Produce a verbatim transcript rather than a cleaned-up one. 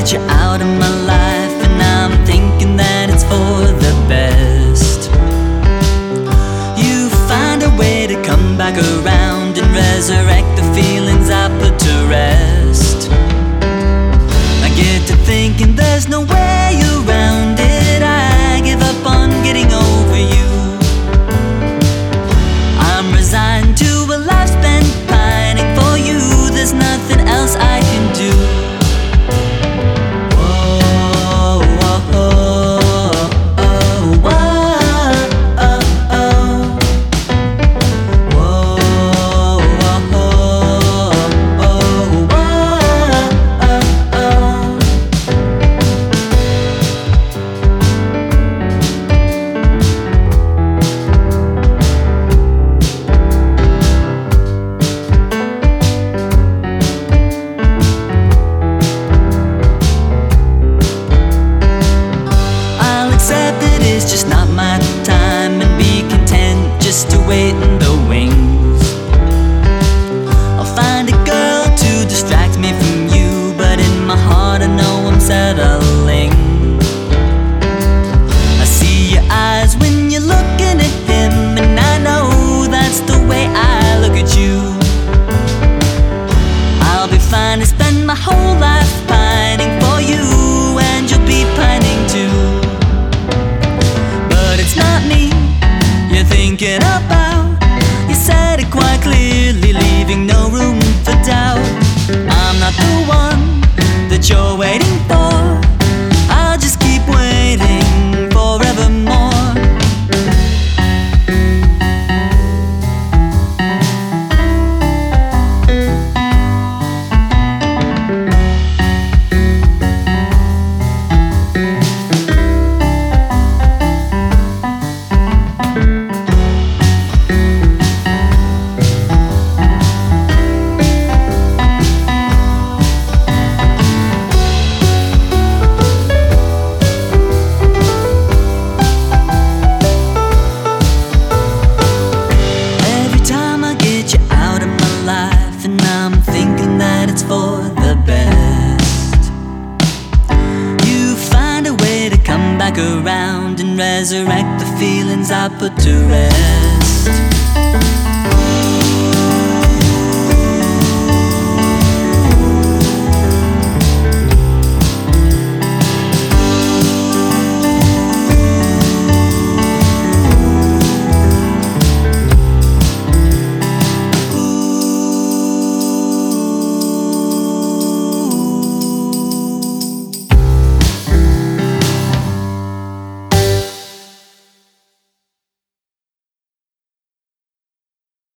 get you out of my life, and I'm thinking that it's for the best. You find a way to come back around and resurrect the feelings I put to rest. I get to thinking there's no way around it. I give up on getting over you. I'm resigned to a life spent pining for you. There's nothing else I can do. Whoa, whoa, whoa, oh, whoa, oh, oh. Whoa, whoa, oh, oh, whoa, oh, oh. Accept it is just not my time, and be content just to wait in the wings. I'll find a girl to distract me from you, but in my heart I know I'm settling. I see your eyes when you're looking at him, and I know that's the way I look at you. I'll be fine to spend my whole life pining for you, and you'll be pining too. It's not me you're thinking about. You said it quite clearly, leaving no room for doubt. I'm not the one that you're waiting for. I'll just keep waiting forevermore. For the best, you find a way to come back around and resurrect the feelings I put to rest.